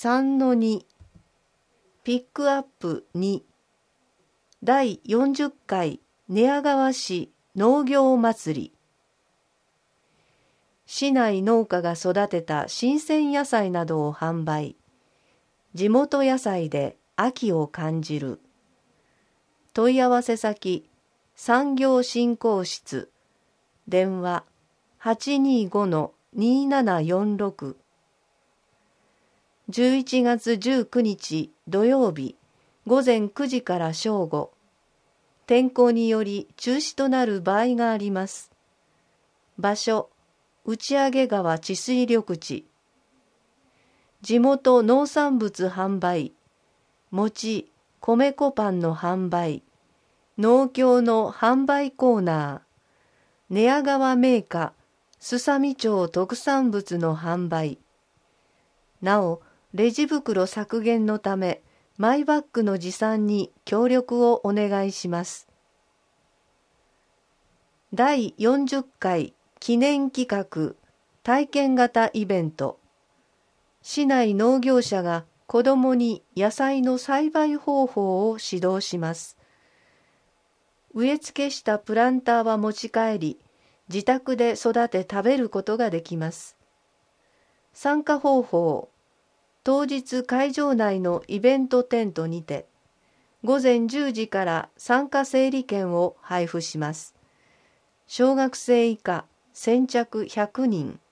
3-2ピックアップ2第40回寝屋川市農業祭り。市内農家が育てた新鮮野菜などを販売。地元野菜で秋を感じる。問い合わせ先産業振興室電話 825-2746。11月19日土曜日午前9時から正午。天候により中止となる場合があります。場所、打上川治水緑地。地元農産物販売、餅、米粉パンの販売、農協の販売コーナー、寝屋川銘菓、すさみ町特産物の販売。なお、レジ袋削減のため、マイバッグの持参に協力をお願いします。第40回記念企画体験型イベント。市内農業者が子どもに野菜の栽培方法を指導します。植え付けしたプランターは持ち帰り、自宅で育て食べることができます。参加方法。当日会場内のイベントテントにて、午前10時から参加整理券を配布します。小学生以下先着100人。